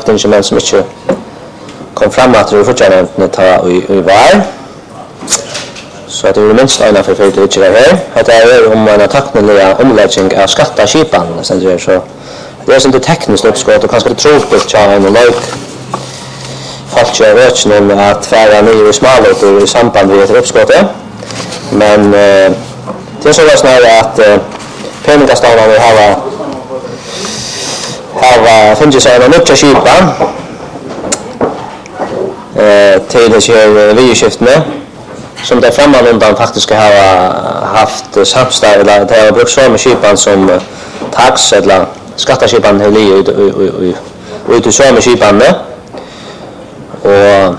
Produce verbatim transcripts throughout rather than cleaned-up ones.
inte men som inte kom fram att det fortfarande ta i var. Så att det är minst ena för för det här. Det är om man tackneliga omläggning av skattaskipan sen det är så. Det är inte tekniskt uppskott och kanske tråkigt att en like fast jag vet inte att färra ner i smalot och i samband med uppskottet. Men eh, det är så snarare att eh, penningastavlarna vill ha ha finns ju en mycket skipan eh till det här vidskiftet som det framman undan faktiskt ska ha haft samstag eller det har brukt så med skipan som tax eller skattaskipan hela i i i ut så med skipan och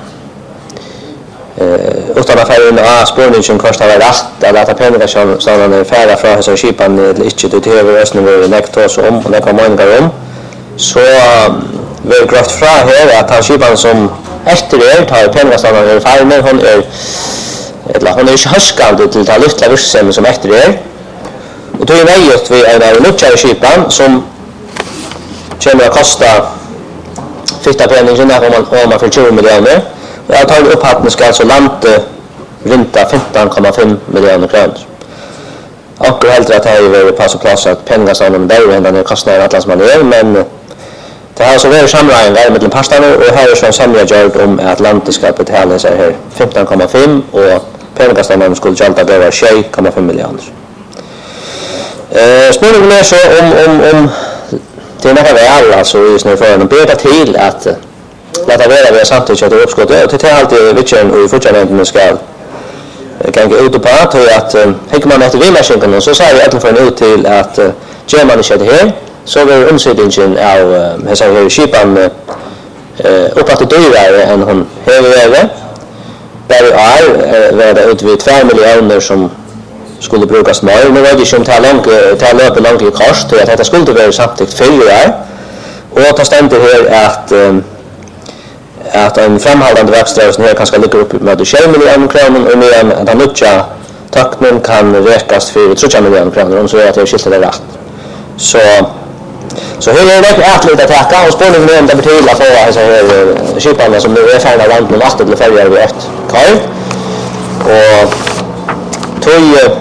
eh utan att fara in och spårningen kostar väl rätt eller att pengar som sådana är färda från hela skipan eller inte det är resten av nektos om och det kommer många om så vi graft fra här att han skipan som efter det tar pengar som är färda med hon är eller hon är inte härskande till det lilla virksomhet som efter det och då är det vi är en luckare skipan som kommer att kosta fitta penningen när man om man för tjugo miljoner. Jag tar upp att man ska alltså landa ränta femton komma fem miljoner kronor. Och helt rätt har ju varit på så plats att pengar som där och den kostar att man är men det har så varit sammanhang mellan pastarna och här är så sammanhang om att landet ska betala sig här femton komma fem och pengar som man skulle jalta över tjugo komma fem miljoner. Eh spårningen är så om om om det är några väl alltså just nu för en bättre till att låta vara vi samtidigt att uppskott och det är alltid vilken och fortfarande ska kan gå ut på att att hickar man efter villmaskinen så säger jag att för ut till att gör man inte det här så är omsättningen av här så skipan eh uppåt dyrare än hon högre där är värda ut vid två miljoner som skulle brukas mer. Nu var det som tar långt tar löper långt i kost att det skulle vara samtidigt fyra och ta stämde här att att en framhållande verkstad här kanske ligger upp med tjugo miljoner kronor och med att den utja takten kan räckas för trettio miljoner kronor om så är att det skilter det rätt. Så så hur är det att lite tacka och spårningen med det betyder att få så här skiparna som nu är färdiga land med last eller färdiga vid ett kaj och tog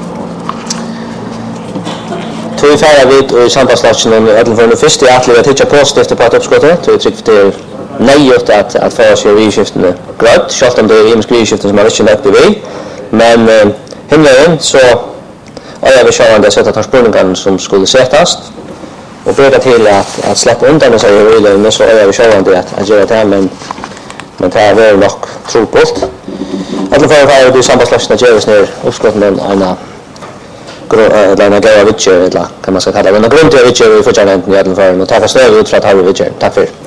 tog färdiga vid och i sambandslagen eller för den första att lägga titta positivt på att uppskottet tog tryck för nejt att att få sig vidskiften grad schalt om det är inskrivskiften som man inte lagt det men hemvägen så och jag vill köra det sättet att spårningen som skulle sättas och börja till att att släppa undan sig i bilen men så är jag köra det att att göra det men men det är väl nog tråkigt alla för att det sambandslagen görs ner uppskotten en eller en grej av vitcher eller kan man säga kalla det en grund till vitcher i fortsättningen i alla fall och ta för stöd ut för att ha vitcher tack för